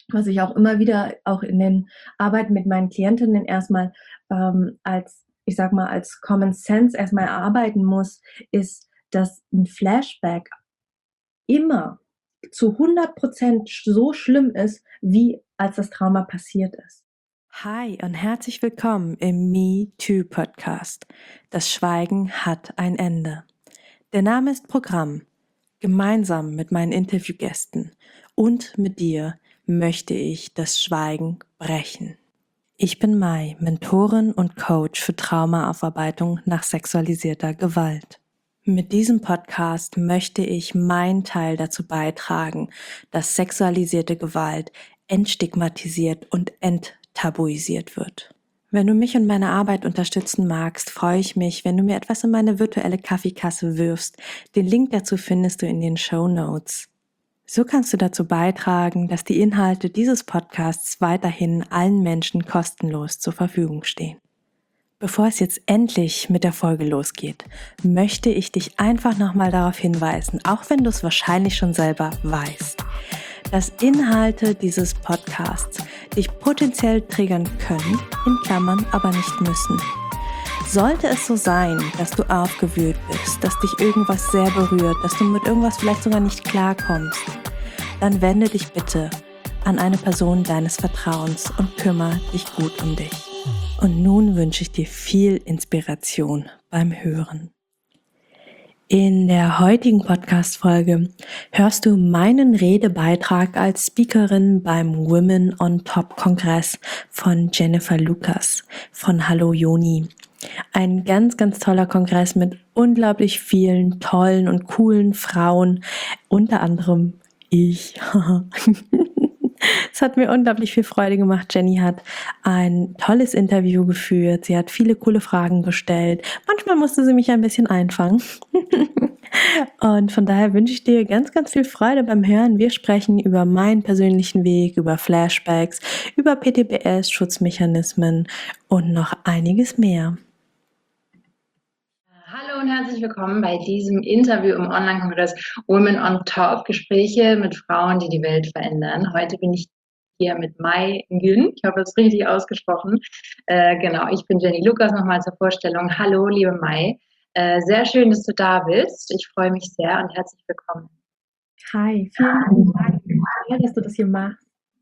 was ich auch immer wieder auch in den Arbeiten mit meinen Klientinnen erstmal als, ich sag mal, als Common Sense erstmal erarbeiten muss, ist, dass ein Flashback immer zu 100% so schlimm ist, wie als das Trauma passiert ist. Hi und herzlich willkommen im Me Too Podcast. Das Schweigen hat ein Ende. Der Name ist Programm. Gemeinsam mit meinen Interviewgästen und mit dir möchte ich das Schweigen brechen. Ich bin Mai, Mentorin und Coach für Traumaaufarbeitung nach sexualisierter Gewalt. Mit diesem Podcast möchte ich meinen Teil dazu beitragen, dass sexualisierte Gewalt entstigmatisiert und enttabuisiert wird. Wenn du mich und meine Arbeit unterstützen magst, freue ich mich, wenn du mir etwas in meine virtuelle Kaffeekasse wirfst. Den Link dazu findest du in den Shownotes. So kannst du dazu beitragen, dass die Inhalte dieses Podcasts weiterhin allen Menschen kostenlos zur Verfügung stehen. Bevor es jetzt endlich mit der Folge losgeht, möchte ich dich einfach nochmal darauf hinweisen, auch wenn du es wahrscheinlich schon selber weißt, dass Inhalte dieses Podcasts dich potenziell triggern können, in Klammern aber nicht müssen. Sollte es so sein, dass du aufgewühlt bist, dass dich irgendwas sehr berührt, dass du mit irgendwas vielleicht sogar nicht klarkommst, dann wende dich bitte an eine Person deines Vertrauens und kümmere dich gut um dich. Und nun wünsche ich dir viel Inspiration beim Hören. In der heutigen Podcast-Folge hörst du meinen Redebeitrag als Speakerin beim Women on Top Kongress von Jennifer Lucas von Hallo Joni. Ein ganz, ganz toller Kongress mit unglaublich vielen tollen und coolen Frauen, unter anderem ich. Es hat mir unglaublich viel Freude gemacht. Jenny hat ein tolles Interview geführt. Sie hat viele coole Fragen gestellt. Manchmal musste sie mich ein bisschen einfangen. Und von daher wünsche ich dir ganz, ganz viel Freude beim Hören. Wir sprechen über meinen persönlichen Weg, über Flashbacks, über PTBS, Schutzmechanismen und noch einiges mehr. Hallo und herzlich willkommen bei diesem Interview im Online-Kongress Women on Top, Gespräche mit Frauen, die die Welt verändern. Heute bin ich hier mit Mai Nguyen. Ich habe es richtig ausgesprochen. Genau, ich bin Jenny Lucas, nochmal zur Vorstellung. Hallo, liebe Mai. Sehr schön, dass du da bist. Ich freue mich sehr und herzlich willkommen. Hi, vielen Dank, dass du das hier machst.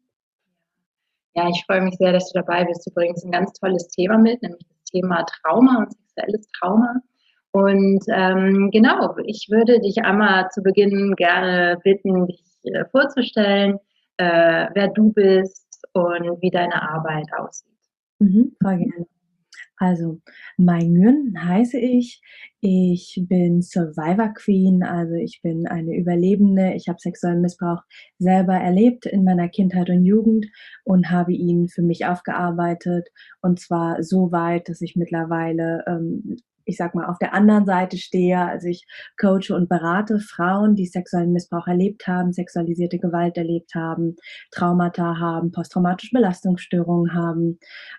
Ja, ich freue mich sehr, dass du dabei bist. Du bringst ein ganz tolles Thema mit, nämlich das Thema Trauma und sexuelles Trauma. Und genau, ich würde dich einmal zu Beginn gerne bitten, dich vorzustellen, wer du bist und wie deine Arbeit aussieht. Voll gerne. Also, Mai Nguyen heiße ich. Ich bin Survivor Queen, also ich bin eine Überlebende. Ich habe sexuellen Missbrauch selber erlebt in meiner Kindheit und Jugend und habe ihn für mich aufgearbeitet. Und zwar so weit, dass ich mittlerweile, ich sag mal, auf der anderen Seite stehe. Also ich coache und berate Frauen, die sexuellen Missbrauch erlebt haben, sexualisierte Gewalt erlebt haben, Traumata haben, posttraumatische Belastungsstörungen haben.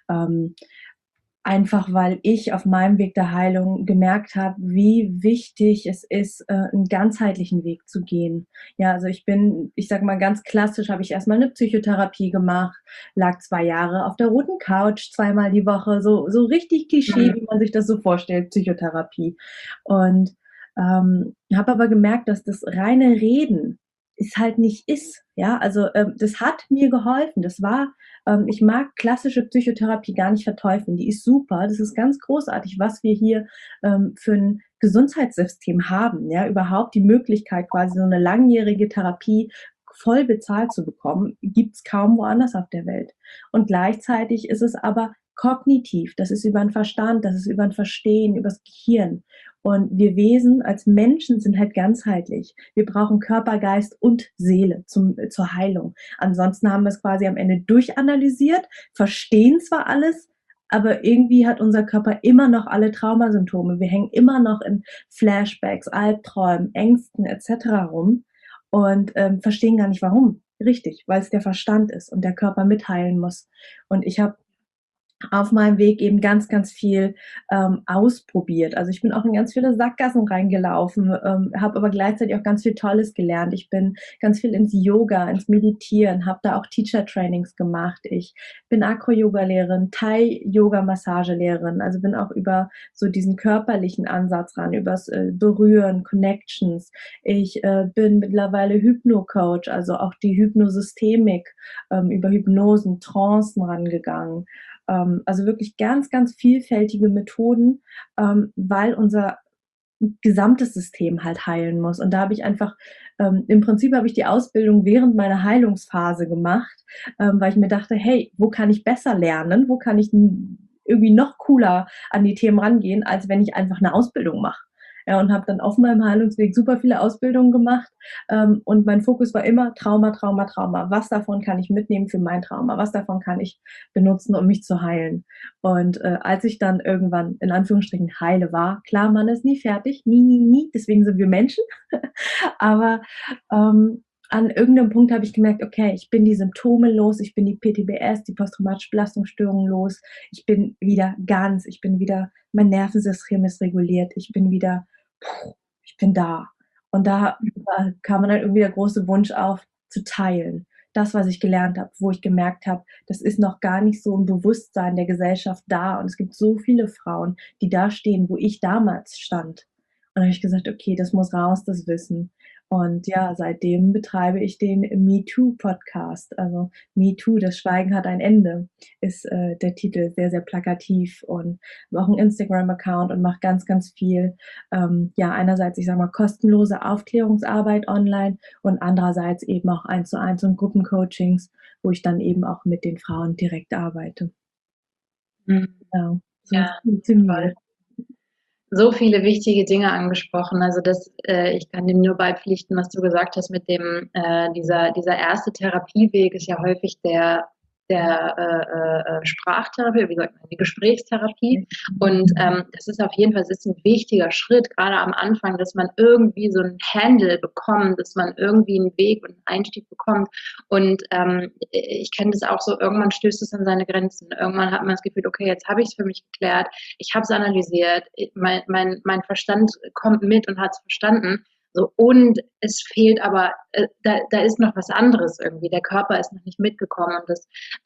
Einfach weil ich auf meinem Weg der Heilung gemerkt habe, wie wichtig es ist, 'n ganzheitlichen Weg zu gehen. Ja, also ich sage mal ganz klassisch, habe ich erst mal 'ne Psychotherapie gemacht, lag 2 Jahre auf der roten Couch, zweimal die Woche, so richtig Klischee, wie man sich das so vorstellt, Psychotherapie. Und, habe aber gemerkt, dass das reine Reden es halt nicht ist, ja? Also, das hat mir geholfen. Das war ich mag klassische Psychotherapie gar nicht verteufeln. Die ist super. Das ist ganz großartig, was wir hier für ein Gesundheitssystem haben. Ja, überhaupt die Möglichkeit, quasi so eine langjährige Therapie voll bezahlt zu bekommen, gibt's kaum woanders auf der Welt. Und gleichzeitig ist es aber kognitiv. Das ist über den Verstand, das ist über ein Verstehen, übers Gehirn. Und wir Wesen als Menschen sind halt ganzheitlich. Wir brauchen Körper, Geist und Seele zur Heilung. Ansonsten haben wir es quasi am Ende durchanalysiert, verstehen zwar alles, aber irgendwie hat unser Körper immer noch alle Traumasymptome. Wir hängen immer noch in Flashbacks, Albträumen, Ängsten etc. rum und verstehen gar nicht warum. Richtig, weil es der Verstand ist und der Körper mitheilen muss. Und ich habe auf meinem Weg eben ganz, ganz viel ausprobiert. Also ich bin auch in ganz viele Sackgassen reingelaufen, habe aber gleichzeitig auch ganz viel Tolles gelernt. Ich bin ganz viel ins Yoga, ins Meditieren, habe da auch Teacher-Trainings gemacht. Ich bin Acro-Yoga-Lehrerin, Thai-Yoga-Massagelehrerin, also bin auch über so diesen körperlichen Ansatz ran, übers Berühren, Connections. Ich bin mittlerweile Hypno-Coach, also auch die Hypnosystemik, über Hypnosen, Trancen rangegangen. Also wirklich ganz, ganz vielfältige Methoden, weil unser gesamtes System halt heilen muss. Und da habe ich einfach, im Prinzip habe ich die Ausbildung während meiner Heilungsphase gemacht, weil ich mir dachte, hey, wo kann ich besser lernen? Wo kann ich irgendwie noch cooler an die Themen rangehen, als wenn ich einfach eine Ausbildung mache? Ja, und habe dann auf meinem Heilungsweg super viele Ausbildungen gemacht. Und mein Fokus war immer Trauma, Trauma, Trauma. Was davon kann ich mitnehmen für mein Trauma? Was davon kann ich benutzen, um mich zu heilen? Und als ich dann irgendwann in Anführungsstrichen heile war, klar, man ist nie fertig, nie, nie, nie, deswegen sind wir Menschen. Aber an irgendeinem Punkt habe ich gemerkt, okay, ich bin die Symptome los, ich bin die PTBS, die posttraumatische Belastungsstörung los, ich bin wieder ganz, ich bin wieder, mein Nervensystem ist reguliert, ich bin wieder, ich bin da. Und da kam dann irgendwie der große Wunsch auf, zu teilen. Das, was ich gelernt habe, wo ich gemerkt habe, das ist noch gar nicht so im Bewusstsein der Gesellschaft da. Und es gibt so viele Frauen, die da stehen, wo ich damals stand. Und dann habe ich gesagt, okay, das muss raus, das Wissen. Und ja, seitdem betreibe ich den MeToo-Podcast. Also MeToo, das Schweigen hat ein Ende, ist der Titel, sehr, sehr plakativ. Und habe auch einen Instagram-Account und mache ganz, ganz viel, ja, einerseits, ich sage mal, kostenlose Aufklärungsarbeit online und andererseits eben auch 1:1 und Gruppencoachings, wo ich dann eben auch mit den Frauen direkt arbeite. Mhm. Ja, so Ja, viel zu mir. toll. So viele wichtige Dinge angesprochen. Also ich kann dem nur beipflichten, was du gesagt hast mit dem, dieser erste Therapieweg ist ja häufig der Sprachtherapie, wie sagt man, die Gesprächstherapie. Und das ist auf jeden Fall, das ist ein wichtiger Schritt, gerade am Anfang, dass man irgendwie so ein Handle bekommt, dass man irgendwie einen Weg und einen Einstieg bekommt. Und ich kenne das auch so, irgendwann stößt es an seine Grenzen. Irgendwann hat man das Gefühl, okay, jetzt habe ich es für mich geklärt, ich habe es analysiert, mein Verstand kommt mit und hat es verstanden. So, und es fehlt aber, da ist noch was anderes irgendwie. Der Körper ist noch nicht mitgekommen. Und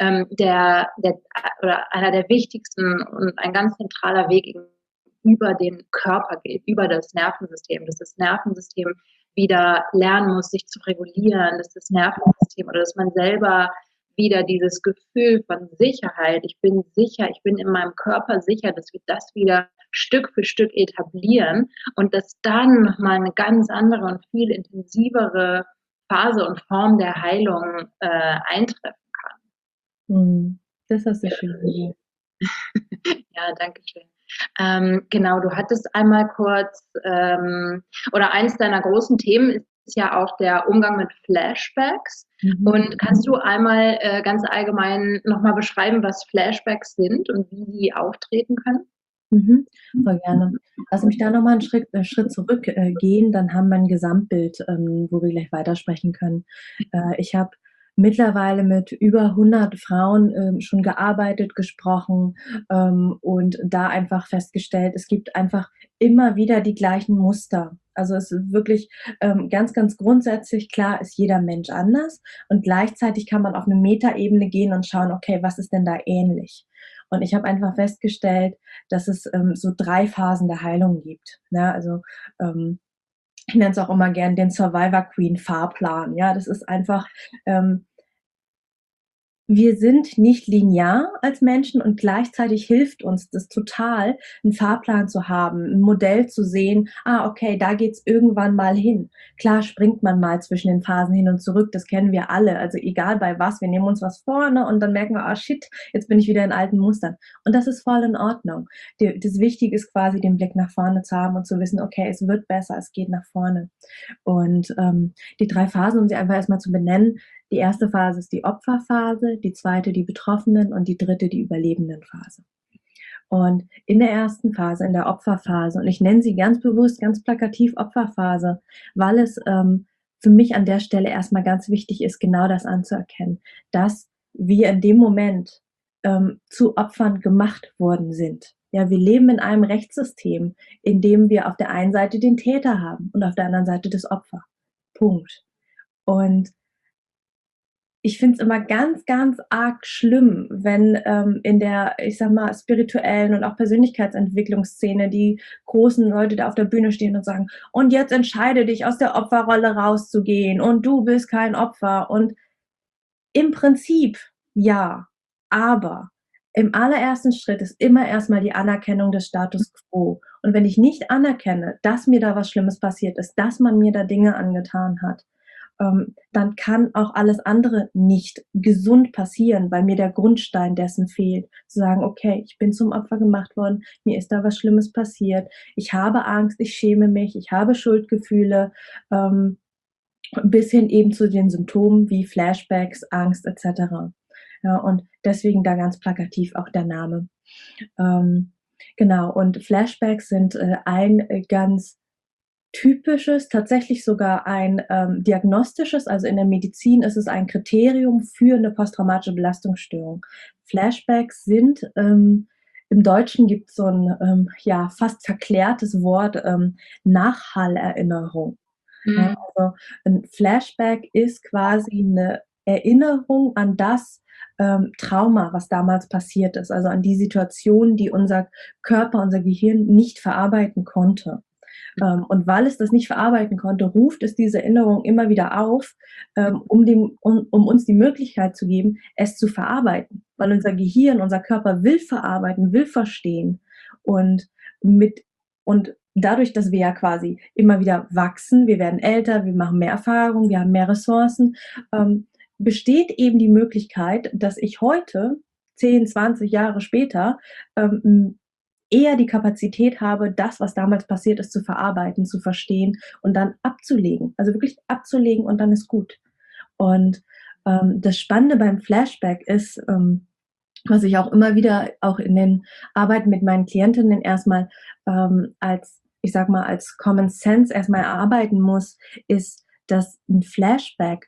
oder einer der wichtigsten und ein ganz zentraler Weg über den Körper geht, über das Nervensystem, dass das Nervensystem wieder lernen muss, sich zu regulieren, dass das Nervensystem oder dass man selber wieder dieses Gefühl von Sicherheit, ich bin sicher, ich bin in meinem Körper sicher, dass wir das wieder Stück für Stück etablieren und dass dann nochmal eine ganz andere und viel intensivere Phase und Form der Heilung eintreffen kann. Das hast du schön gesagt. Ja, danke schön. Genau, du hattest einmal kurz, oder eins deiner großen Themen ist ja auch der Umgang mit Flashbacks. Und kannst du einmal ganz allgemein nochmal beschreiben, was Flashbacks sind und wie die auftreten können? Voll gerne. Lass mich da nochmal einen Schritt zurückgehen, dann haben wir ein Gesamtbild, wo wir gleich weitersprechen können. Ich habe mittlerweile mit über 100 Frauen schon gearbeitet, gesprochen, und da einfach festgestellt, es gibt einfach immer wieder die gleichen Muster. Also es ist wirklich ganz, ganz grundsätzlich klar, ist jeder Mensch anders und gleichzeitig kann man auf eine Metaebene gehen und schauen, okay, was ist denn da ähnlich? Und ich habe einfach festgestellt, dass es so 3 Phasen der Heilung gibt. Ne? Also ich nenne es auch immer gern den Survivor Queen Fahrplan. Ja, das ist einfach, wir sind nicht linear als Menschen und gleichzeitig hilft uns das total, einen Fahrplan zu haben, ein Modell zu sehen, okay, da geht's irgendwann mal hin. Klar springt man mal zwischen den Phasen hin und zurück, das kennen wir alle. Also egal bei was, wir nehmen uns was vor, ne, und dann merken wir, shit, jetzt bin ich wieder in alten Mustern. Und das ist voll in Ordnung. Das Wichtige ist quasi, den Blick nach vorne zu haben und zu wissen, okay, es wird besser, es geht nach vorne. Und die 3 Phasen, um sie einfach erstmal zu benennen: Die erste Phase ist die Opferphase, die zweite die Betroffenen und die dritte die Überlebendenphase. Und in der ersten Phase, in der Opferphase, und ich nenne sie ganz bewusst, ganz plakativ Opferphase, weil es für mich an der Stelle erstmal ganz wichtig ist, genau das anzuerkennen, dass wir in dem Moment zu Opfern gemacht worden sind. Ja, wir leben in einem Rechtssystem, in dem wir auf der einen Seite den Täter haben und auf der anderen Seite das Opfer. Punkt. Und ich finde es immer ganz, ganz arg schlimm, wenn in der, ich sag mal, spirituellen und auch Persönlichkeitsentwicklungsszene die großen Leute da auf der Bühne stehen und sagen, und jetzt entscheide dich, aus der Opferrolle rauszugehen und du bist kein Opfer. Und im Prinzip ja, aber im allerersten Schritt ist immer erstmal die Anerkennung des Status quo. Und wenn ich nicht anerkenne, dass mir da was Schlimmes passiert ist, dass man mir da Dinge angetan hat, dann kann auch alles andere nicht gesund passieren, weil mir der Grundstein dessen fehlt. Zu sagen, okay, ich bin zum Opfer gemacht worden, mir ist da was Schlimmes passiert, ich habe Angst, ich schäme mich, ich habe Schuldgefühle, bis hin eben zu den Symptomen wie Flashbacks, Angst etc. Ja, und deswegen da ganz plakativ auch der Name. Genau, und Flashbacks sind ein ganz typisches, tatsächlich sogar ein diagnostisches, also in der Medizin ist es ein Kriterium für eine posttraumatische Belastungsstörung. Flashbacks sind, im Deutschen gibt es so ein ja, fast verklärtes Wort, Nachhallerinnerung. Ja, also ein Flashback ist quasi eine Erinnerung an das Trauma, was damals passiert ist, also an die Situation, die unser Körper, unser Gehirn nicht verarbeiten konnte. Und weil es das nicht verarbeiten konnte, ruft es diese Erinnerung immer wieder auf, um uns die Möglichkeit zu geben, es zu verarbeiten. Weil unser Gehirn, unser Körper will verarbeiten, will verstehen. Und dadurch, dass wir ja quasi immer wieder wachsen, wir werden älter, wir machen mehr Erfahrung, wir haben mehr Ressourcen, besteht eben die Möglichkeit, dass ich heute, 10, 20 Jahre später, eher die Kapazität habe, das, was damals passiert ist, zu verarbeiten, zu verstehen und dann abzulegen. Also wirklich abzulegen und dann ist gut. Und das Spannende beim Flashback ist, was ich auch immer wieder auch in den Arbeiten mit meinen Klientinnen erstmal als, ich sag mal, als Common Sense erstmal erarbeiten muss, ist, dass ein Flashback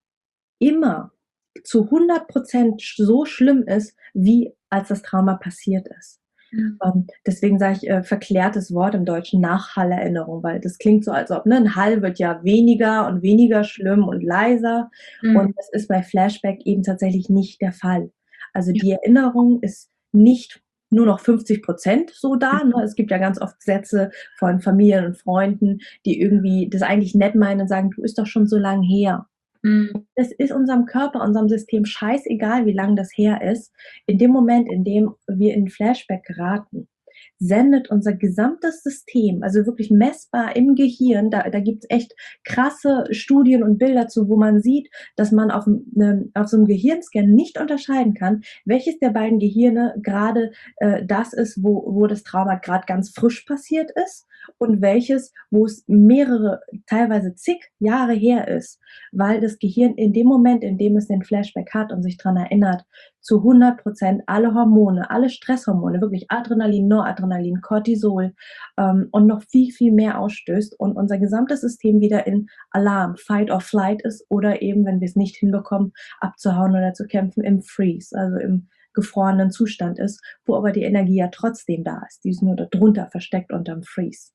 immer zu 100% so schlimm ist, wie als das Trauma passiert ist. Deswegen sage ich verklärtes Wort im Deutschen, Nachhallerinnerung, weil das klingt so, als ob ein Hall wird ja weniger und weniger schlimm und leiser. Und das ist bei Flashback eben tatsächlich nicht der Fall. Also die Erinnerung ist nicht nur noch 50% so da. Ne? Es gibt ja ganz oft Sätze von Familien und Freunden, die irgendwie das eigentlich nett meinen und sagen, du, ist doch schon so lang her. Es ist unserem Körper, unserem System scheißegal, wie lange das her ist. In dem Moment, in dem wir in Flashback geraten, sendet unser gesamtes System, also wirklich messbar im Gehirn, da gibt es echt krasse Studien und Bilder zu, wo man sieht, dass man auf so einem Gehirnscan nicht unterscheiden kann, welches der beiden Gehirne gerade das ist, wo das Trauma gerade ganz frisch passiert ist und welches, wo es mehrere, teilweise zig Jahre her ist, weil das Gehirn in dem Moment, in dem es den Flashback hat und sich daran erinnert, zu 100% alle Hormone, alle Stresshormone, wirklich Adrenalin, Noradrenalin, Cortisol und noch viel, viel mehr ausstößt und unser gesamtes System wieder in Alarm, Fight or Flight ist oder eben, wenn wir es nicht hinbekommen, abzuhauen oder zu kämpfen, im Freeze, also im gefrorenen Zustand ist, wo aber die Energie ja trotzdem da ist. Die ist nur darunter versteckt unterm Freeze.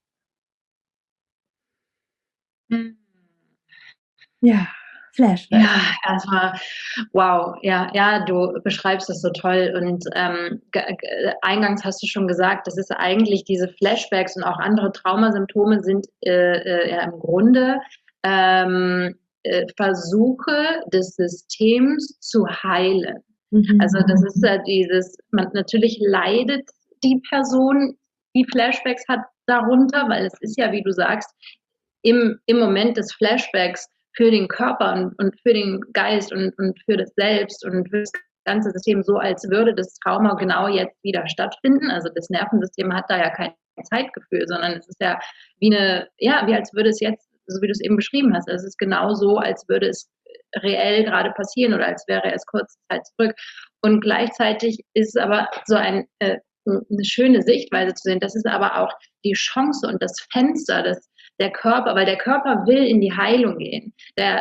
Ja, Flashback. Ja, erstmal, wow, ja, du beschreibst das so toll und eingangs hast du schon gesagt, das ist eigentlich diese Flashbacks und auch andere Traumasymptome sind ja im Grunde Versuche des Systems zu heilen. Also das ist natürlich leidet die Person, die Flashbacks hat, darunter, weil es ist ja, wie du sagst, im Moment des Flashbacks für den Körper und für den Geist und für das Selbst und für das ganze System so, als würde das Trauma genau jetzt wieder stattfinden. Also das Nervensystem hat da ja kein Zeitgefühl, sondern es ist ja wie als würde es jetzt, so wie du es eben beschrieben hast, es ist genau so, als würde es reell gerade passieren oder als wäre es kurze Zeit zurück. Und gleichzeitig ist es aber so eine schöne Sichtweise zu sehen. Das ist aber auch die Chance und das Fenster, der Körper, weil der Körper will in die Heilung gehen.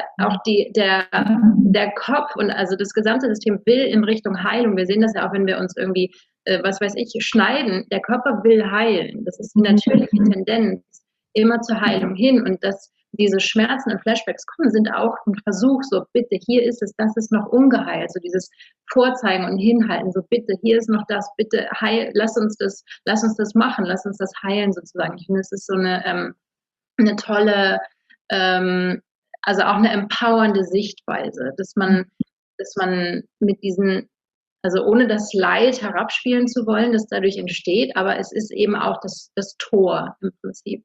Der Kopf und also das gesamte System will in Richtung Heilung. Wir sehen das ja auch, wenn wir uns irgendwie, was weiß ich, schneiden. Der Körper will heilen. Das ist die natürliche Tendenz immer zur Heilung hin. Und diese Schmerzen und Flashbacks kommen, sind auch ein Versuch, so bitte, hier ist es, das ist noch ungeheilt, so dieses Vorzeigen und Hinhalten, so bitte, hier ist noch das, bitte, lass uns das machen, lass uns das heilen sozusagen. Ich finde, es ist so eine tolle, also auch eine empowernde Sichtweise, dass man mit diesen, also ohne das Leid herabspielen zu wollen, das dadurch entsteht, aber es ist eben auch das Tor im Prinzip.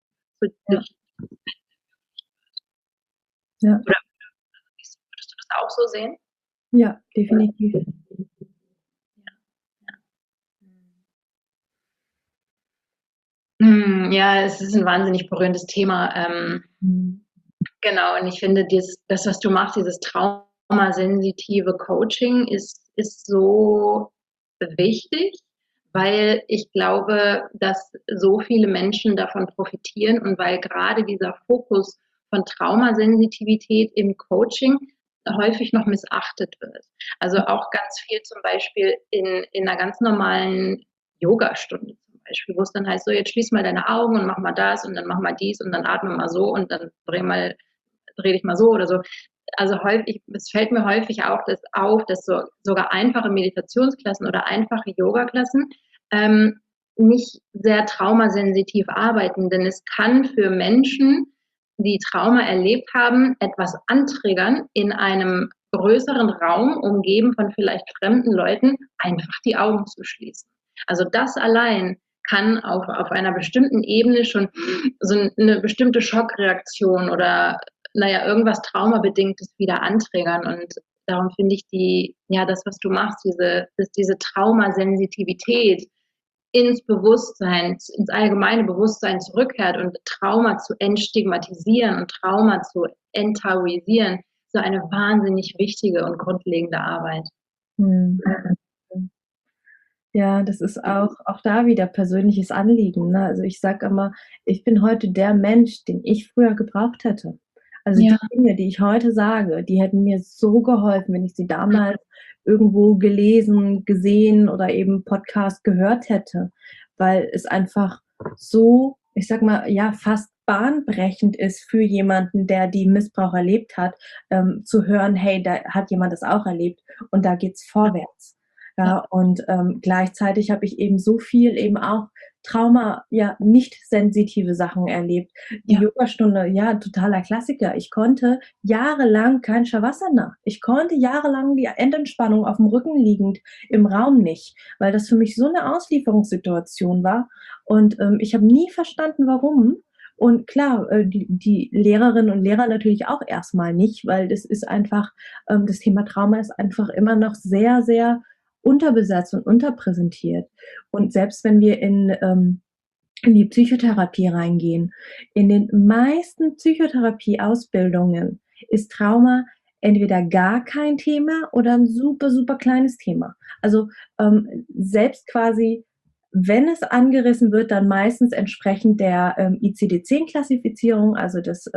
Ja. Oder würdest du das auch so sehen? Ja, definitiv. Ja, es ist ein wahnsinnig berührendes Thema. Genau, und ich finde, das, was du machst, dieses traumasensitive Coaching, ist so wichtig, weil ich glaube, dass so viele Menschen davon profitieren und weil gerade dieser Fokus von Traumasensitivität im Coaching häufig noch missachtet wird. Also auch ganz viel zum Beispiel in einer ganz normalen Yogastunde zum Beispiel, wo es dann heißt, so jetzt schließ mal deine Augen und mach mal das und dann mach mal dies und dann atme mal so und dann dreh dich mal so oder so. Also es fällt mir häufig auch auf, dass sogar einfache Meditationsklassen oder einfache Yogaklassen nicht sehr traumasensitiv arbeiten, denn es kann für Menschen, die Trauma erlebt haben, etwas antriggern in einem größeren Raum, umgeben von vielleicht fremden Leuten, einfach die Augen zu schließen. Also das allein kann auf einer bestimmten Ebene schon so eine bestimmte Schockreaktion oder irgendwas Traumabedingtes wieder antriggern. Und darum finde ich das, was du machst, diese Traumasensitivität ins Bewusstsein, ins allgemeine Bewusstsein zurückkehrt und Trauma zu entstigmatisieren und Trauma zu enttabuisieren, so eine wahnsinnig wichtige und grundlegende Arbeit. Ja, das ist auch da wieder persönliches Anliegen, ne? Also, ich sage immer, ich bin heute der Mensch, den ich früher gebraucht hätte. Also, Ja. die Dinge, die ich heute sage, die hätten mir so geholfen, wenn ich sie damals irgendwo gelesen, gesehen oder eben Podcast gehört hätte, weil es einfach so, ich sage mal, ja, fast bahnbrechend ist für jemanden, der die Missbrauch erlebt hat, zu hören: „Hey, da hat jemand das auch erlebt und da geht's vorwärts." Ja, und gleichzeitig habe ich eben so viel eben auch Trauma, ja, nicht sensitive Sachen erlebt. Die Yogastunde, ja, totaler Klassiker. Ich konnte jahrelang kein Shavasana. Ich konnte jahrelang die Endentspannung auf dem Rücken liegend im Raum nicht, weil das für mich so eine Auslieferungssituation war. Und ich habe nie verstanden, warum. Und klar, die Lehrerinnen und Lehrer natürlich auch erstmal nicht, weil das ist einfach, das Thema Trauma ist einfach immer noch sehr, sehr unterbesetzt und unterpräsentiert. Und selbst wenn wir in die Psychotherapie reingehen, in den meisten Psychotherapie-Ausbildungen ist Trauma entweder gar kein Thema oder ein super, super kleines Thema. Also selbst quasi, wenn es angerissen wird, dann meistens entsprechend der ICD-10-Klassifizierung, also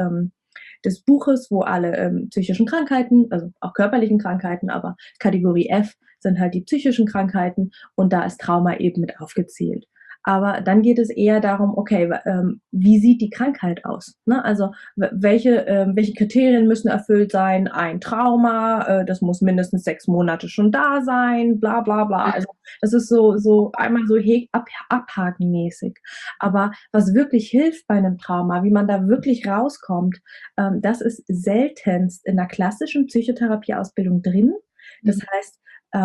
des Buches, wo alle psychischen Krankheiten, also auch körperlichen Krankheiten, aber Kategorie F sind halt die psychischen Krankheiten und da ist Trauma eben mit aufgezählt. Aber dann geht es eher darum, okay, wie sieht die Krankheit aus? Ne? Also welche Kriterien müssen erfüllt sein? Ein Trauma, das muss mindestens 6 Monate schon da sein, bla bla bla. Also das ist so einmal so abhakenmäßig. Aber was wirklich hilft bei einem Trauma, wie man da wirklich rauskommt, das ist seltenst in der klassischen Psychotherapieausbildung drin. Das heißt,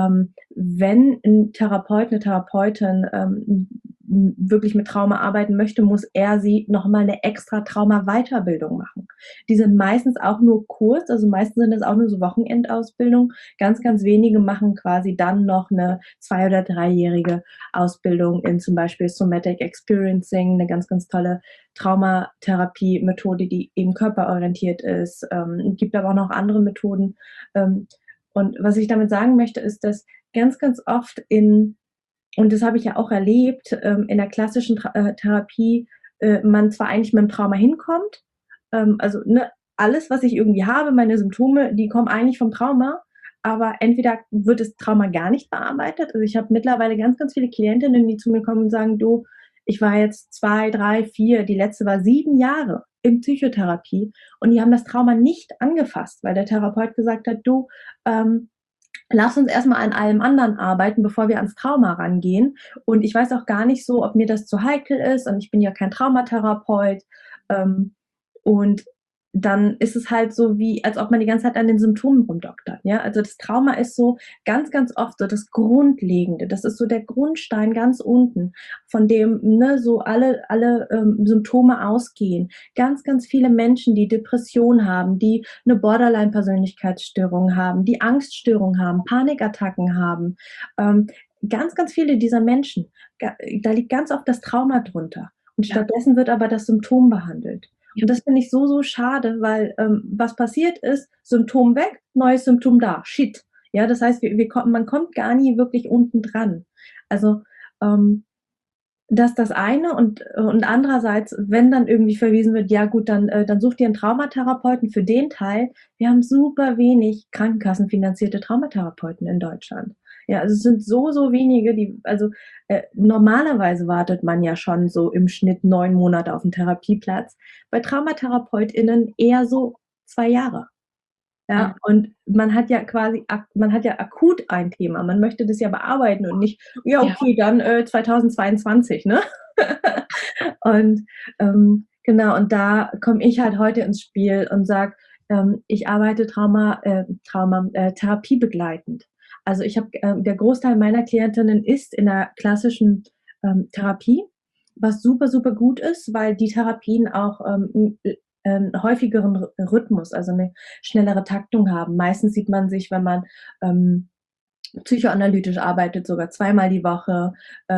wenn ein Therapeut, eine Therapeutin wirklich mit Trauma arbeiten möchte, muss er sie nochmal eine extra Trauma-Weiterbildung machen. Die sind meistens auch nur kurz, also meistens sind das auch nur so Wochenendausbildung. Ganz, ganz wenige machen quasi dann noch eine 2- oder 3-jährige Ausbildung in zum Beispiel Somatic Experiencing, eine ganz, ganz tolle Traumatherapie-Methode, die eben körperorientiert ist. Gibt aber auch noch andere Methoden. Und was ich damit sagen möchte, ist, dass ganz, ganz oft und das habe ich ja auch erlebt, in der klassischen Therapie man zwar eigentlich mit dem Trauma hinkommt, also ne, alles, was ich irgendwie habe, meine Symptome, die kommen eigentlich vom Trauma, aber entweder wird das Trauma gar nicht bearbeitet. Also ich habe mittlerweile ganz, ganz viele Klientinnen, die zu mir kommen und sagen, du, ich war jetzt 2, 3, 4, die letzte war 7 Jahre in Psychotherapie und die haben das Trauma nicht angefasst, weil der Therapeut gesagt hat, du, lass uns erstmal an allem anderen arbeiten, bevor wir ans Trauma rangehen. Und ich weiß auch gar nicht so, ob mir das zu heikel ist und ich bin ja kein Traumatherapeut. Ähm, und dann ist es halt so wie, als ob man die ganze Zeit an den Symptomen rumdoktert. Ja, also das Trauma ist so ganz, ganz oft so das Grundlegende. Das ist so der Grundstein ganz unten, von dem ne, so alle Symptome ausgehen. Ganz, ganz viele Menschen, die Depression haben, die eine Borderline-Persönlichkeitsstörung haben, die Angststörung haben, Panikattacken haben, ganz, ganz viele dieser Menschen, da liegt ganz oft das Trauma drunter. Und stattdessen wird aber das Symptom behandelt. Und das finde ich so, so schade, weil was passiert ist, Symptom weg, neues Symptom da. Shit. Ja, das heißt, man kommt gar nie wirklich unten dran. Also das ist das eine und andererseits, wenn dann irgendwie verwiesen wird, ja gut, dann such dir einen Traumatherapeuten für den Teil. Wir haben super wenig krankenkassenfinanzierte Traumatherapeuten in Deutschland. Ja, also es sind so, so wenige, normalerweise wartet man ja schon so im Schnitt 9 Monate auf einen Therapieplatz. Bei TraumatherapeutInnen eher so 2 Jahre. Ja, und man hat ja akut ein Thema. Man möchte das ja bearbeiten und nicht, ja, okay, dann 2022, ne? Und genau, und da komme ich halt heute ins Spiel und sage, ich arbeite therapiebegleitend. Also ich habe, der Großteil meiner Klientinnen ist in der klassischen Therapie, was super, super gut ist, weil die Therapien auch häufigeren Rhythmus, also eine schnellere Taktung haben. Meistens sieht man sich, wenn man psychoanalytisch arbeitet, sogar 2-mal die Woche,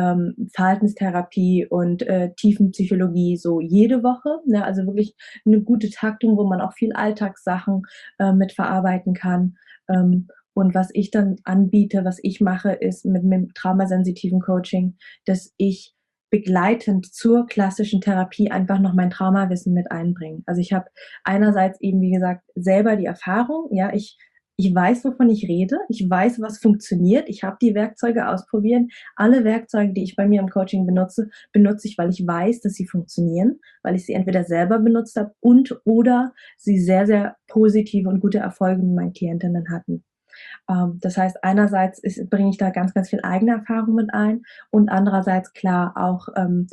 Verhaltenstherapie und Tiefenpsychologie so jede Woche. Ne? Also wirklich eine gute Taktung, wo man auch viel Alltagssachen mit verarbeiten kann. Und was ich dann anbiete, was ich mache, ist mit dem traumasensitiven Coaching, dass ich begleitend zur klassischen Therapie einfach noch mein Traumawissen mit einbringe. Also ich habe einerseits eben, wie gesagt, selber die Erfahrung, ja, ich weiß, wovon ich rede. Ich weiß, was funktioniert. Ich habe die Werkzeuge ausprobiert. Alle Werkzeuge, die ich bei mir im Coaching benutze, benutze ich, weil ich weiß, dass sie funktionieren, weil ich sie entweder selber benutzt habe und oder sie sehr, sehr positive und gute Erfolge mit meinen Klientinnen hatten. Das heißt, einerseits bringe ich da ganz, ganz viel eigene Erfahrung mit ein und andererseits klar auch,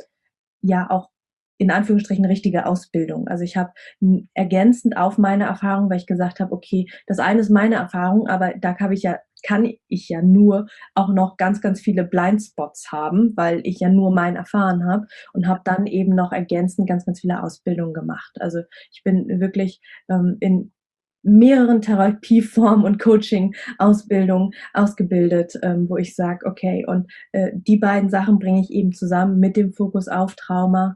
ja, auch in Anführungsstrichen richtige Ausbildung. Also ich habe ergänzend auf meine Erfahrung, weil ich gesagt habe, okay, das eine ist meine Erfahrung, aber da kann ich ja nur auch noch ganz, ganz viele Blindspots haben, weil ich ja nur mein erfahren habe und habe dann eben noch ergänzend ganz, ganz viele Ausbildungen gemacht. Also ich bin wirklich in mehreren Therapieformen und Coaching-Ausbildungen ausgebildet, wo ich sage, okay, und die beiden Sachen bringe ich eben zusammen mit dem Fokus auf Trauma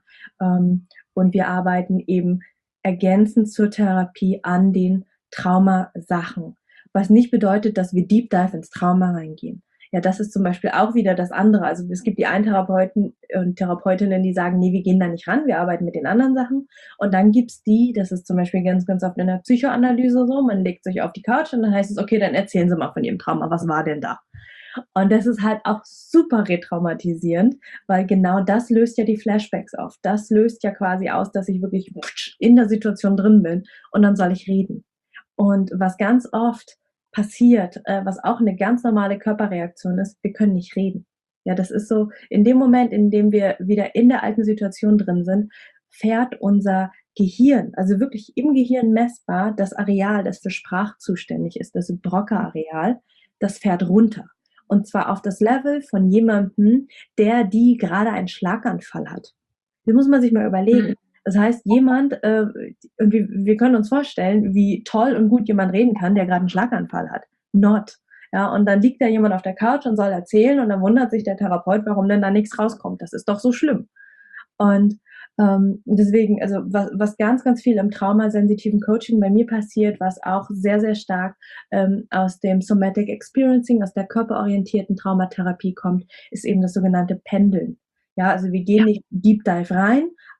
und wir arbeiten eben ergänzend zur Therapie an den Traumasachen, was nicht bedeutet, dass wir Deep Dive ins Trauma reingehen. Ja, das ist zum Beispiel auch wieder das andere. Also es gibt die einen Therapeuten und Therapeutinnen, die sagen, nee, wir gehen da nicht ran, wir arbeiten mit den anderen Sachen. Und dann gibt's die, das ist zum Beispiel ganz, ganz oft in der Psychoanalyse so, man legt sich auf die Couch und dann heißt es, okay, dann erzählen Sie mal von Ihrem Trauma, was war denn da? Und das ist halt auch super retraumatisierend, weil genau das löst ja die Flashbacks auf. Das löst ja quasi aus, dass ich wirklich in der Situation drin bin und dann soll ich reden. Und was ganz oft passiert, was auch eine ganz normale Körperreaktion ist, wir können nicht reden. Ja, das ist so, in dem Moment, in dem wir wieder in der alten Situation drin sind, fährt unser Gehirn, also wirklich im Gehirn messbar, das Areal, das für Sprache zuständig ist, das Broca-Areal, das fährt runter. Und zwar auf das Level von jemandem, die gerade einen Schlaganfall hat. Das muss man sich mal überlegen. Das heißt, und wir können uns vorstellen, wie toll und gut jemand reden kann, der gerade einen Schlaganfall hat. Not. Ja, und dann liegt da jemand auf der Couch und soll erzählen und dann wundert sich der Therapeut, warum denn da nichts rauskommt. Das ist doch so schlimm. Und deswegen, also was ganz, ganz viel im traumasensitiven Coaching bei mir passiert, was auch sehr, sehr stark aus dem Somatic Experiencing, aus der körperorientierten Traumatherapie kommt, ist eben das sogenannte Pendeln. Ja, also wir gehen nicht Deep Dive rein,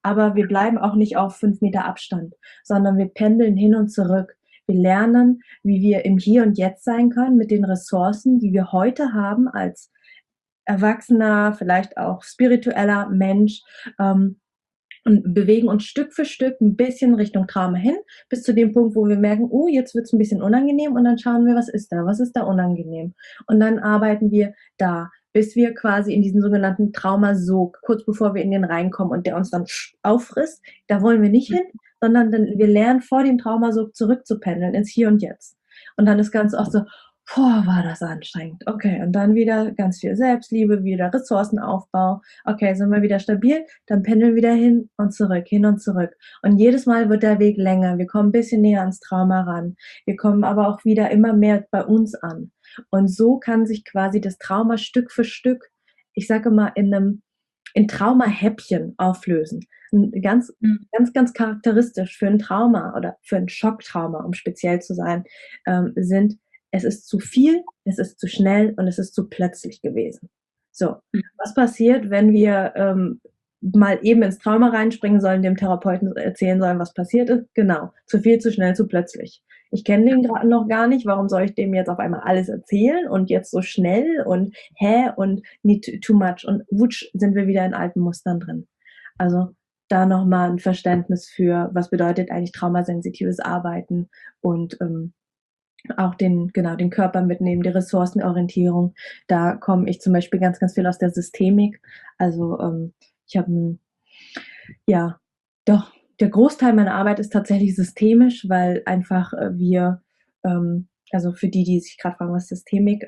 aber wir bleiben auch nicht auf 5 Meter Abstand, sondern wir pendeln hin und zurück. Wir lernen, wie wir im Hier und Jetzt sein können mit den Ressourcen, die wir heute haben als erwachsener, vielleicht auch spiritueller Mensch, und bewegen uns Stück für Stück ein bisschen Richtung Trauma hin, bis zu dem Punkt, wo wir merken, oh, jetzt wird's ein bisschen unangenehm, und dann schauen wir, was ist da unangenehm? Und dann arbeiten wir da, bis wir quasi in diesen sogenannten Traumasog, kurz bevor wir in den reinkommen und der uns dann auffrisst, da wollen wir nicht hin, sondern wir lernen vor dem Traumasog zurückzupendeln ins Hier und Jetzt. Und dann ist ganz oft so, boah, war das anstrengend. Okay, und dann wieder ganz viel Selbstliebe, wieder Ressourcenaufbau. Okay, sind wir wieder stabil, dann pendeln wir wieder hin und zurück, hin und zurück. Und jedes Mal wird der Weg länger. Wir kommen ein bisschen näher ans Trauma ran. Wir kommen aber auch wieder immer mehr bei uns an. Und so kann sich quasi das Trauma Stück für Stück, ich sage mal, in Traumahäppchen auflösen. Ganz charakteristisch für ein Trauma oder für ein Schocktrauma, um speziell zu sein, sind: Es ist zu viel, es ist zu schnell und es ist zu plötzlich gewesen. So, was passiert, wenn wir mal eben ins Trauma reinspringen sollen, dem Therapeuten erzählen sollen, was passiert ist? Genau, zu viel, zu schnell, zu plötzlich. Ich kenne den gerade noch gar nicht, warum soll ich dem jetzt auf einmal alles erzählen und jetzt so schnell und und need too much, und wutsch, sind wir wieder in alten Mustern drin. Also da nochmal ein Verständnis für, was bedeutet eigentlich traumasensitives Arbeiten, und auch den Körper mitnehmen, die Ressourcenorientierung. Da komme ich zum Beispiel ganz, ganz viel aus der Systemik. Also ich habe ja, doch, der Großteil meiner Arbeit ist tatsächlich systemisch, weil einfach also für die sich gerade fragen, was Systemik,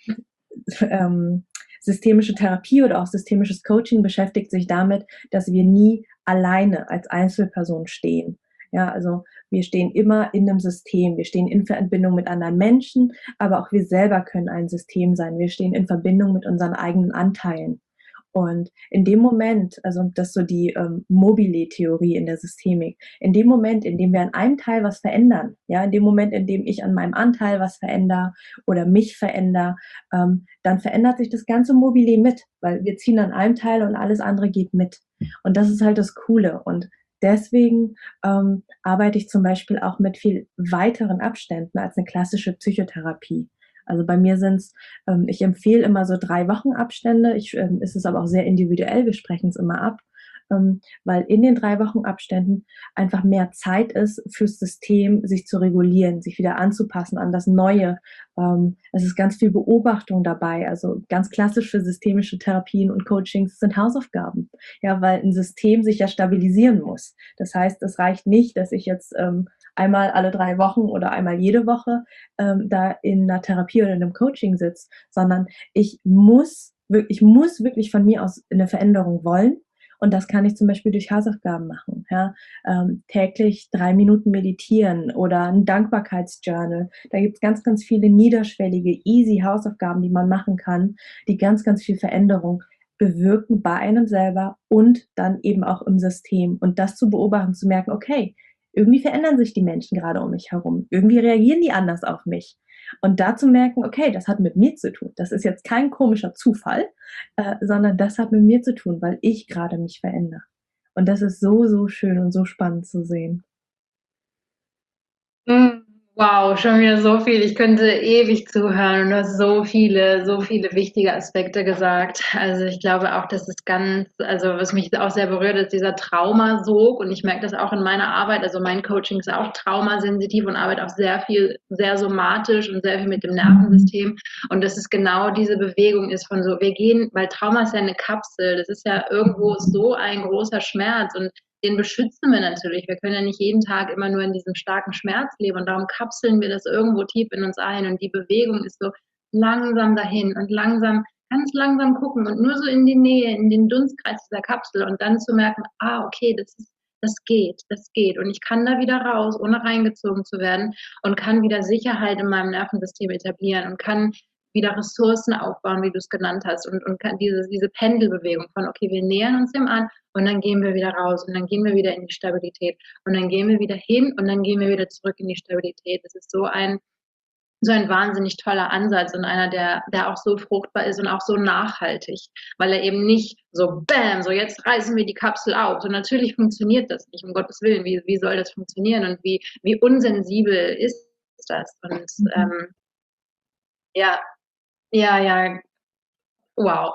systemische Therapie oder auch systemisches Coaching beschäftigt sich damit, dass wir nie alleine als Einzelperson stehen. Ja, also wir stehen immer in einem System, wir stehen in Verbindung mit anderen Menschen, aber auch wir selber können ein System sein. Wir stehen in Verbindung mit unseren eigenen Anteilen. Und in dem Moment, also das ist so die Mobile-Theorie in der Systemik, in dem Moment, in dem wir an einem Teil was verändern, ja, in dem Moment, in dem ich an meinem Anteil was verändere oder mich verändere, dann verändert sich das ganze Mobile mit, weil wir ziehen an einem Teil und alles andere geht mit. Und das ist halt das Coole. Und deswegen arbeite ich zum Beispiel auch mit viel weiteren Abständen als eine klassische Psychotherapie. Also bei mir sind's, ich empfehle immer so 3 Wochen Abstände. Es ist aber auch sehr individuell, wir sprechen es immer ab, weil in den 3 Wochen Abständen einfach mehr Zeit ist fürs System, sich zu regulieren, sich wieder anzupassen an das Neue. Es ist ganz viel Beobachtung dabei. Also ganz klassisch für systemische Therapien und Coachings sind Hausaufgaben. Ja, weil ein System sich ja stabilisieren muss. Das heißt, es reicht nicht, dass ich jetzt einmal alle 3 Wochen oder einmal jede Woche da in einer Therapie oder in einem Coaching sitze, sondern ich muss wirklich von mir aus eine Veränderung wollen. Und das kann ich zum Beispiel durch Hausaufgaben machen. Ja? Täglich 3 Minuten meditieren oder ein Dankbarkeitsjournal. Da gibt es ganz, ganz viele niederschwellige, easy Hausaufgaben, die man machen kann, die ganz, ganz viel Veränderung bewirken bei einem selber und dann eben auch im System. Und das zu beobachten, zu merken, okay, irgendwie verändern sich die Menschen gerade um mich herum. Irgendwie reagieren die anders auf mich. Und da zu merken, okay, das hat mit mir zu tun. Das ist jetzt kein komischer Zufall, sondern das hat mit mir zu tun, weil ich gerade mich verändere. Und das ist so, so schön und so spannend zu sehen. Wow, schon wieder so viel. Ich könnte ewig zuhören und du hast so viele wichtige Aspekte gesagt. Also ich glaube auch, dass es also was mich auch sehr berührt, ist dieser Traumasog, und ich merke das auch in meiner Arbeit. Also mein Coaching ist auch traumasensitiv und arbeitet auch sehr somatisch und sehr viel mit dem Nervensystem. Und dass es genau diese Bewegung ist von so, weil Trauma ist ja eine Kapsel, das ist ja irgendwo so ein großer Schmerz, und den beschützen wir natürlich. Wir können ja nicht jeden Tag immer nur in diesem starken Schmerz leben, und darum kapseln wir das irgendwo tief in uns ein, und die Bewegung ist so langsam dahin und ganz langsam gucken und nur so in die Nähe, in den Dunstkreis dieser Kapsel, und dann zu merken, okay, das geht, und ich kann da wieder raus, ohne reingezogen zu werden, und kann wieder Sicherheit in meinem Nervensystem etablieren und kann wieder Ressourcen aufbauen, wie du es genannt hast, und kann diese Pendelbewegung von, okay, wir nähern uns dem an, und dann gehen wir wieder raus, und dann gehen wir wieder in die Stabilität, und dann gehen wir wieder hin, und dann gehen wir wieder zurück in die Stabilität. Das ist so ein so ein wahnsinnig toller Ansatz und einer, der auch so fruchtbar ist und auch so nachhaltig, weil er eben nicht so bam, so jetzt reißen wir die Kapsel auf. So natürlich funktioniert das nicht, um Gottes Willen. Wie soll das funktionieren und wie unsensibel ist das? Und ja, ja, wow.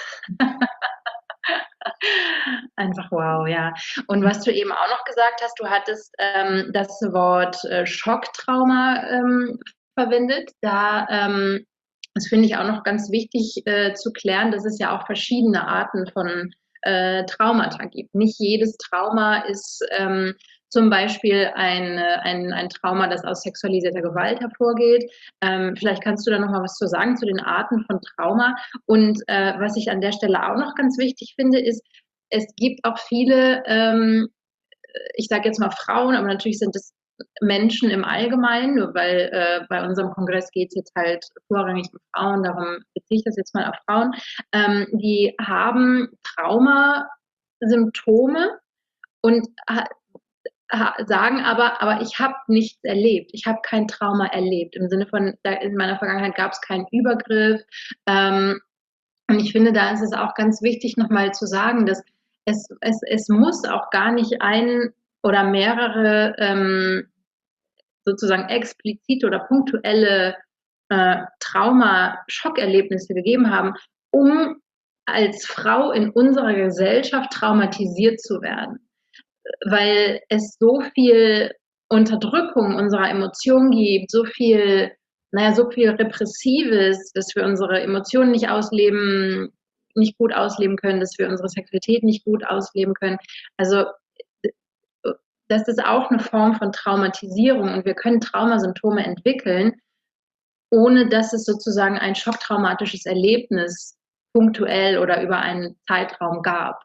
Einfach wow, ja. Und was du eben auch noch gesagt hast, du hattest das Wort Schocktrauma verwendet. Das finde ich auch noch ganz wichtig zu klären, dass es ja auch verschiedene Arten von Traumata gibt. Nicht jedes Trauma ist zum Beispiel ein Trauma, das aus sexualisierter Gewalt hervorgeht. Vielleicht kannst du da noch mal was zu sagen zu den Arten von Trauma. Und was ich an der Stelle auch noch ganz wichtig finde, ist, es gibt auch viele, ich sage jetzt mal Frauen, aber natürlich sind es Menschen im Allgemeinen, nur weil bei unserem Kongress geht es jetzt halt vorrangig um Frauen, darum beziehe ich das jetzt mal auf Frauen, die haben Traumasymptome und sagen aber ich habe nichts erlebt, ich habe kein Trauma erlebt, im Sinne von, in meiner Vergangenheit gab es keinen Übergriff. Und ich finde, da ist es auch ganz wichtig, nochmal zu sagen, dass es muss auch gar nicht ein oder mehrere sozusagen explizite oder punktuelle Trauma-Schockerlebnisse gegeben haben, um als Frau in unserer Gesellschaft traumatisiert zu werden. Weil es so viel Unterdrückung unserer Emotionen gibt, so viel Repressives, dass wir unsere Emotionen nicht gut ausleben können, dass wir unsere Sexualität nicht gut ausleben können. Also das ist auch eine Form von Traumatisierung und wir können Traumasymptome entwickeln, ohne dass es sozusagen ein schocktraumatisches Erlebnis punktuell oder über einen Zeitraum gab.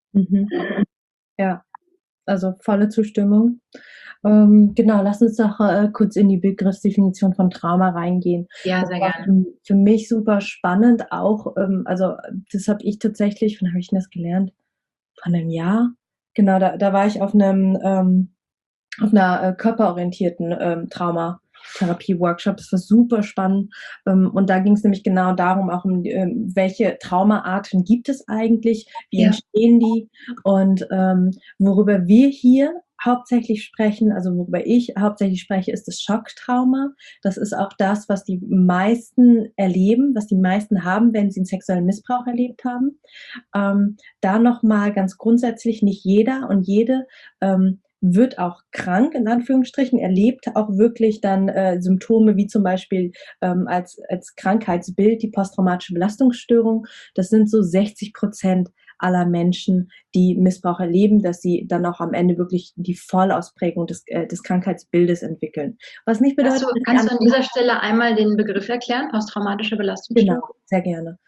Ja, also volle Zustimmung. Genau, lass uns doch kurz in die Begriffsdefinition von Trauma reingehen. Ja, sehr gerne. Für mich super spannend auch, also das habe ich tatsächlich, wann habe ich denn das gelernt? Vor einem Jahr? Genau, da war ich auf einer körperorientierten Traumatherapie-Workshop. Das war super spannend. Und da ging es nämlich genau darum, auch um welche Traumaarten gibt es eigentlich, wie entstehen die und worüber wir hier hauptsächlich sprechen, also worüber ich hauptsächlich spreche, ist das Schocktrauma. Das ist auch das, was die meisten erleben, was die meisten haben, wenn sie einen sexuellen Missbrauch erlebt haben. Da nochmal ganz grundsätzlich, nicht jeder und jede wird auch krank, in Anführungsstrichen, erlebt auch wirklich dann Symptome wie zum Beispiel als Krankheitsbild die posttraumatische Belastungsstörung. Das sind so 60% aller Menschen, die Missbrauch erleben, dass sie dann auch am Ende wirklich die Vollausprägung des Krankheitsbildes entwickeln. Was nicht bedeutet, kannst du an dieser Stelle einmal den Begriff erklären, posttraumatische Belastungsstörung? Genau, sehr gerne.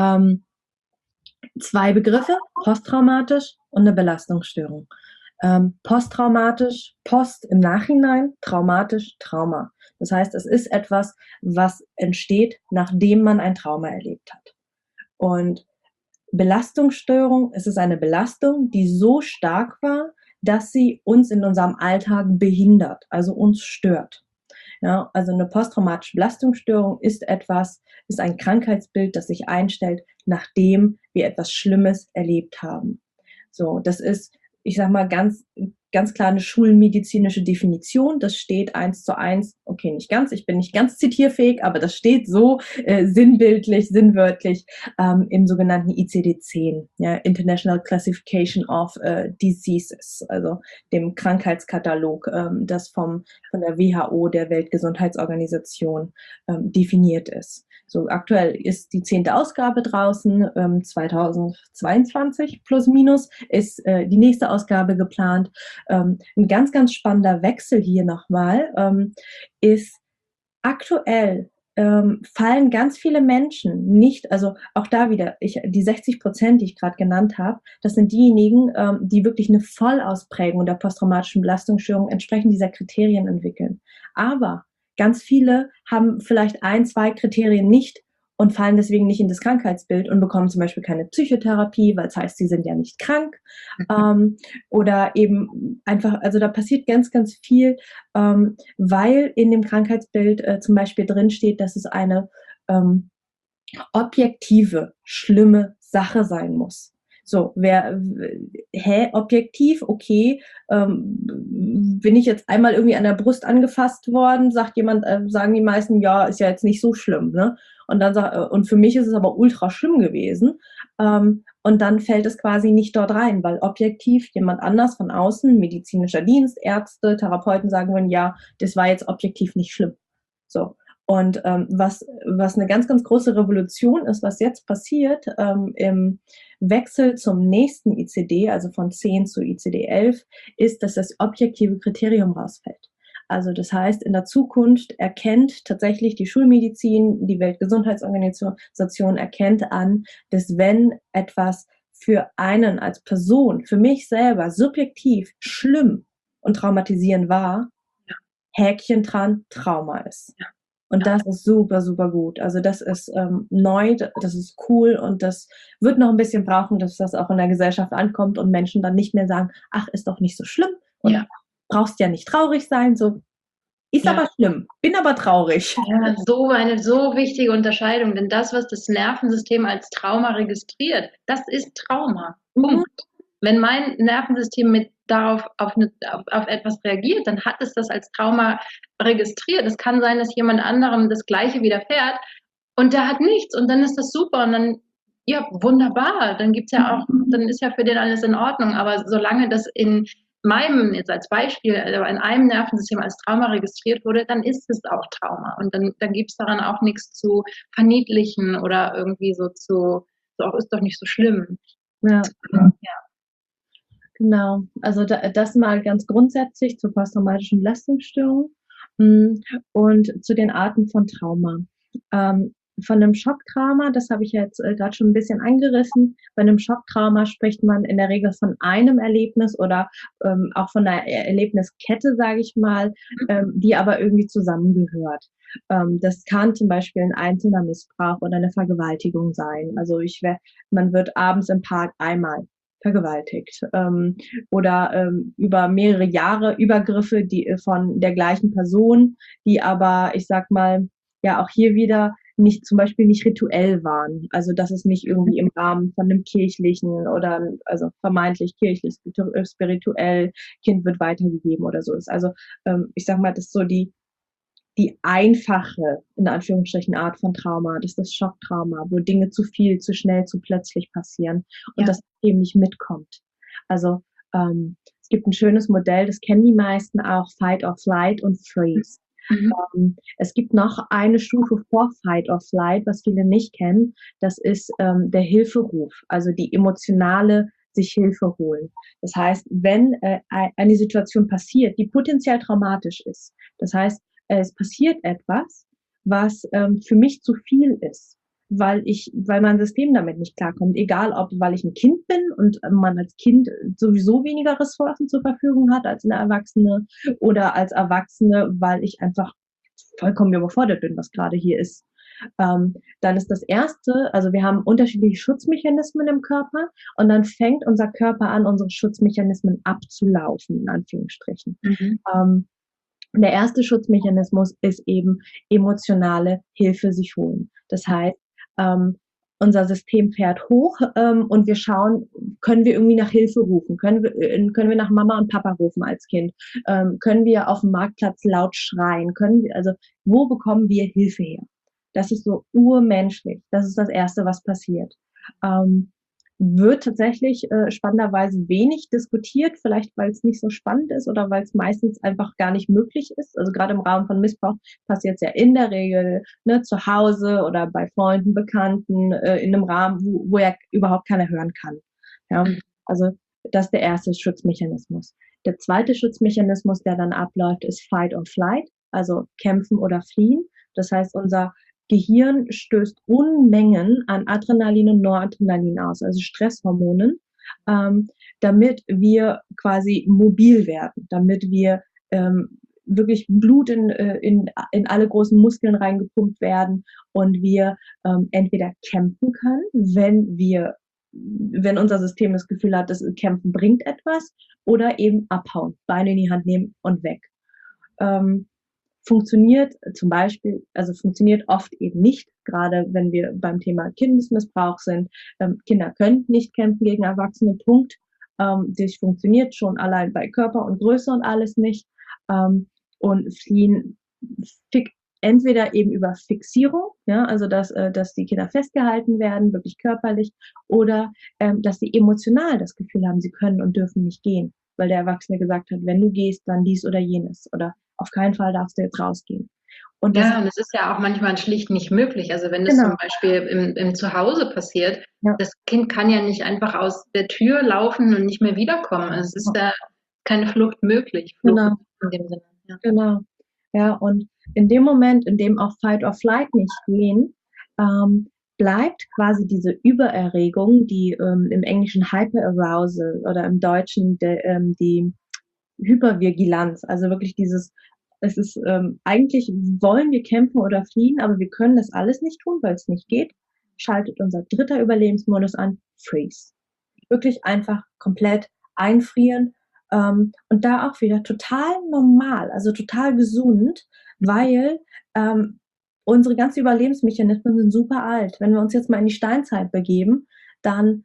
2 Begriffe, posttraumatisch und eine Belastungsstörung. Posttraumatisch, Post im Nachhinein, traumatisch, Trauma. Das heißt, es ist etwas, was entsteht, nachdem man ein Trauma erlebt hat. Und Belastungsstörung, es ist eine Belastung, die so stark war, dass sie uns in unserem Alltag behindert, also uns stört. Ja, also eine posttraumatische Belastungsstörung ist ein Krankheitsbild, das sich einstellt, nachdem wir etwas Schlimmes erlebt haben. So, das ist, ich sag mal, ganz klar eine schulmedizinische Definition. Das steht 1:1, okay, nicht ganz, ich bin nicht ganz zitierfähig, aber das steht so sinnwörtlich im sogenannten ICD-10, ja, International Classification of Diseases, also dem Krankheitskatalog, das von der WHO, der Weltgesundheitsorganisation, definiert ist. So, aktuell ist die 10. Ausgabe draußen, 2022 plus minus ist die nächste Ausgabe geplant. Ein ganz, ganz spannender Wechsel hier nochmal ist aktuell fallen ganz viele Menschen nicht, also auch da wieder, die 60%, die ich gerade genannt habe, das sind diejenigen, die wirklich eine Vollausprägung der posttraumatischen Belastungsstörung entsprechend dieser Kriterien entwickeln. Aber ganz viele haben vielleicht 1, 2 Kriterien nicht und fallen deswegen nicht in das Krankheitsbild und bekommen zum Beispiel keine Psychotherapie, weil es heißt, sie sind ja nicht krank. Oder eben einfach, also da passiert ganz, ganz viel, weil in dem Krankheitsbild zum Beispiel drinsteht, dass es eine objektive, schlimme Sache sein muss. So, objektiv, okay, bin ich jetzt einmal irgendwie an der Brust angefasst worden, sagt jemand, sagen die meisten, ja, ist ja jetzt nicht so schlimm, ne? Und dann und für mich ist es aber ultra schlimm gewesen. Und dann fällt es quasi nicht dort rein, weil objektiv jemand anders von außen, medizinischer Dienst, Ärzte, Therapeuten sagen würden, ja, das war jetzt objektiv nicht schlimm. So. Und was eine ganz, ganz große Revolution ist, was jetzt passiert im Wechsel zum nächsten ICD, also von 10 zu ICD-11, ist, dass das objektive Kriterium rausfällt. Also das heißt, in der Zukunft erkennt tatsächlich die Schulmedizin, die Weltgesundheitsorganisation erkennt an, dass wenn etwas für einen als Person, für mich selber subjektiv schlimm und traumatisierend war, Häkchen dran, Trauma ist. Ja. Und das ist super, super gut. Also das ist neu, das ist cool und das wird noch ein bisschen brauchen, dass das auch in der Gesellschaft ankommt und Menschen dann nicht mehr sagen, ach, ist doch nicht so schlimm und brauchst ja nicht traurig sein, so ist aber schlimm, bin aber traurig. Ja, so eine so wichtige Unterscheidung, denn das, was das Nervensystem als Trauma registriert, das ist Trauma. Punkt. Wenn mein Nervensystem auf etwas reagiert, dann hat es das als Trauma registriert. Es kann sein, dass jemand anderem das Gleiche widerfährt und der hat nichts und dann ist das super und dann, ja, wunderbar, dann gibt's ja auch, dann ist ja für den alles in Ordnung, aber solange das in meinem, jetzt als Beispiel, in einem Nervensystem als Trauma registriert wurde, dann ist es auch Trauma und dann gibt's daran auch nichts zu verniedlichen oder irgendwie so ist doch nicht so schlimm. Ja. Genau, also das mal ganz grundsätzlich zur posttraumatischen Belastungsstörung und zu den Arten von Trauma. Von einem Schocktrauma, das habe ich jetzt gerade schon ein bisschen angerissen, bei einem Schocktrauma spricht man in der Regel von einem Erlebnis oder auch von einer Erlebniskette, sage ich mal, die aber irgendwie zusammengehört. Das kann zum Beispiel ein einzelner Missbrauch oder eine Vergewaltigung sein. Also man wird abends im Park einmal vergewaltigt oder über mehrere Jahre Übergriffe, die von der gleichen Person, die aber, ich sag mal, ja auch hier wieder zum Beispiel nicht rituell waren. Also dass es nicht irgendwie im Rahmen von einem kirchlichen oder also vermeintlich kirchlich, spirituell, Kind wird weitergegeben oder so ist. Also ich sag mal, das ist so die einfache, in Anführungsstrichen, Art von Trauma, das ist das Schocktrauma, wo Dinge zu viel, zu schnell, zu plötzlich passieren und das eben nicht mitkommt. Also es gibt ein schönes Modell, das kennen die meisten auch, Fight or Flight und Freeze. Es gibt noch eine Stufe vor Fight or Flight, was viele nicht kennen, das ist der Hilferuf, also die emotionale sich Hilfe holen. Das heißt, wenn eine Situation passiert, die potenziell traumatisch ist, das heißt, es passiert etwas, was für mich zu viel ist, weil mein System damit nicht klarkommt. Egal, weil ich ein Kind bin und man als Kind sowieso weniger Ressourcen zur Verfügung hat als eine Erwachsene oder als Erwachsene, weil ich einfach vollkommen überfordert bin, was gerade hier ist. Dann ist das Erste, also wir haben unterschiedliche Schutzmechanismen im Körper und dann fängt unser Körper an, unsere Schutzmechanismen abzulaufen, in Anführungsstrichen. Der erste Schutzmechanismus ist eben emotionale Hilfe sich holen. Das heißt, unser System fährt hoch und wir schauen, können wir irgendwie nach Hilfe rufen? Können wir nach Mama und Papa rufen als Kind? Können wir auf dem Marktplatz laut schreien? Also wo bekommen wir Hilfe her? Das ist so urmenschlich. Das ist das Erste, was passiert. Wird tatsächlich spannenderweise wenig diskutiert, vielleicht weil es nicht so spannend ist oder weil es meistens einfach gar nicht möglich ist. Also gerade im Rahmen von Missbrauch passiert es ja in der Regel zu Hause oder bei Freunden, Bekannten, in einem Rahmen, wo ja überhaupt keiner hören kann. Ja? Also das ist der erste Schutzmechanismus. Der zweite Schutzmechanismus, der dann abläuft, ist Fight or Flight, also kämpfen oder fliehen. Das heißt, unser Gehirn stößt Unmengen an Adrenalin und Noradrenalin aus, also Stresshormonen, damit wir quasi mobil werden, damit wir wirklich Blut in alle großen Muskeln reingepumpt werden und wir entweder kämpfen können, wenn unser System das Gefühl hat, das Kämpfen bringt etwas, oder eben abhauen, Beine in die Hand nehmen und weg. Funktioniert zum Beispiel, also funktioniert oft eben nicht, gerade wenn wir beim Thema Kindesmissbrauch sind. Kinder können nicht kämpfen gegen Erwachsene, Punkt. Das funktioniert schon allein bei Körper und Größe und alles nicht. Und fliehen entweder eben über Fixierung, ja, also dass die Kinder festgehalten werden, wirklich körperlich, oder dass sie emotional das Gefühl haben, sie können und dürfen nicht gehen, weil der Erwachsene gesagt hat, wenn du gehst, dann dies oder jenes, oder auf keinen Fall darfst du jetzt rausgehen. Und es ist ja auch manchmal schlicht nicht möglich. Also wenn es zum Beispiel im Zuhause passiert, das Kind kann ja nicht einfach aus der Tür laufen und nicht mehr wiederkommen. Also es ist da keine Flucht möglich. Flucht in dem Sinne. Ja. Genau. Ja, und in dem Moment, in dem auch Fight or Flight nicht gehen, bleibt quasi diese Übererregung, die im Englischen Hyperarousal oder im Deutschen die Hypervigilanz, also wirklich es ist eigentlich wollen wir kämpfen oder fliehen, aber wir können das alles nicht tun, weil es nicht geht, schaltet unser dritter Überlebensmodus an, Freeze. Wirklich einfach komplett einfrieren, und da auch wieder total normal, also total gesund, weil unsere ganzen Überlebensmechanismen sind super alt. Wenn wir uns jetzt mal in die Steinzeit begeben, dann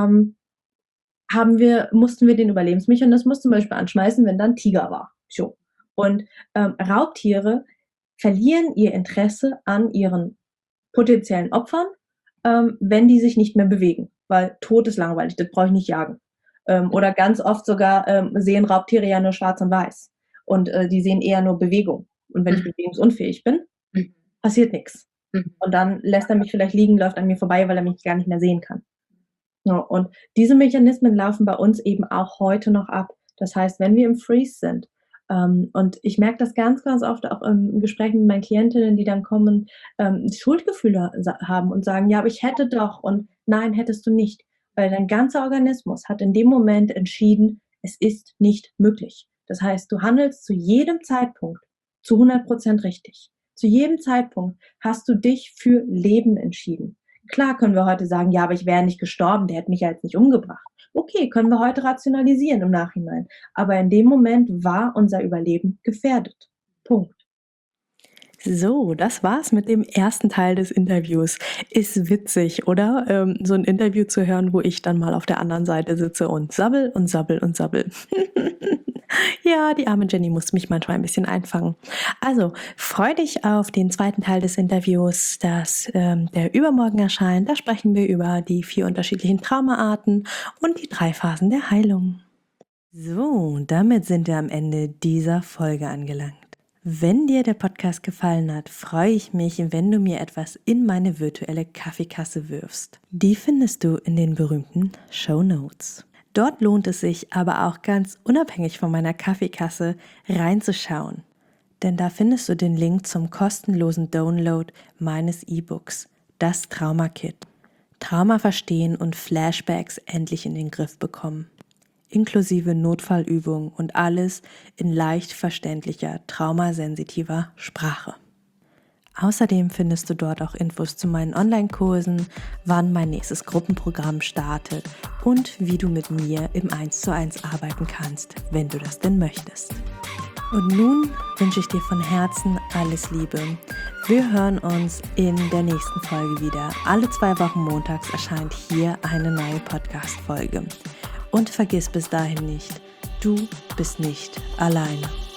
mussten wir den Überlebensmechanismus zum Beispiel anschmeißen, wenn dann Tiger war. So. Und Raubtiere verlieren ihr Interesse an ihren potenziellen Opfern, wenn die sich nicht mehr bewegen, weil Tod ist langweilig, das brauche ich nicht jagen. Oder ganz oft sogar sehen Raubtiere ja nur schwarz und weiß und die sehen eher nur Bewegung. Und wenn ich bewegungsunfähig bin, passiert nichts. Und dann lässt er mich vielleicht liegen, läuft an mir vorbei, weil er mich gar nicht mehr sehen kann. Ja, und diese Mechanismen laufen bei uns eben auch heute noch ab. Das heißt, wenn wir im Freeze sind, und ich merke das ganz, ganz oft auch im Gespräch mit meinen Klientinnen, die dann kommen, Schuldgefühle haben und sagen, ja, aber ich hätte doch, und nein, hättest du nicht. Weil dein ganzer Organismus hat in dem Moment entschieden, es ist nicht möglich. Das heißt, du handelst zu jedem Zeitpunkt zu 100% richtig. Zu jedem Zeitpunkt hast du dich für Leben entschieden. Klar können wir heute sagen, ja, aber ich wäre nicht gestorben, der hätte mich ja jetzt nicht umgebracht. Okay, können wir heute rationalisieren im Nachhinein. Aber in dem Moment war unser Überleben gefährdet. Punkt. So, das war's mit dem ersten Teil des Interviews. Ist witzig, oder? So ein Interview zu hören, wo ich dann mal auf der anderen Seite sitze und sabbel und sabbel und sabbel. Ja, die arme Jenny muss mich manchmal ein bisschen einfangen. Also, freu dich auf den zweiten Teil des Interviews, der übermorgen erscheint. Da sprechen wir über die 4 unterschiedlichen Traumaarten und die 3 Phasen der Heilung. So, damit sind wir am Ende dieser Folge angelangt. Wenn dir der Podcast gefallen hat, freue ich mich, wenn du mir etwas in meine virtuelle Kaffeekasse wirfst. Die findest du in den berühmten Shownotes. Dort lohnt es sich aber auch ganz unabhängig von meiner Kaffeekasse reinzuschauen. Denn da findest du den Link zum kostenlosen Download meines E-Books, das Trauma-Kit. Trauma verstehen und Flashbacks endlich in den Griff bekommen. Inklusive Notfallübungen und alles in leicht verständlicher, traumasensitiver Sprache. Außerdem findest du dort auch Infos zu meinen Online-Kursen, wann mein nächstes Gruppenprogramm startet und wie du mit mir im 1:1 arbeiten kannst, wenn du das denn möchtest. Und nun wünsche ich dir von Herzen alles Liebe. Wir hören uns in der nächsten Folge wieder. Alle 2 Wochen montags erscheint hier eine neue Podcast-Folge. Und vergiss bis dahin nicht, du bist nicht alleine.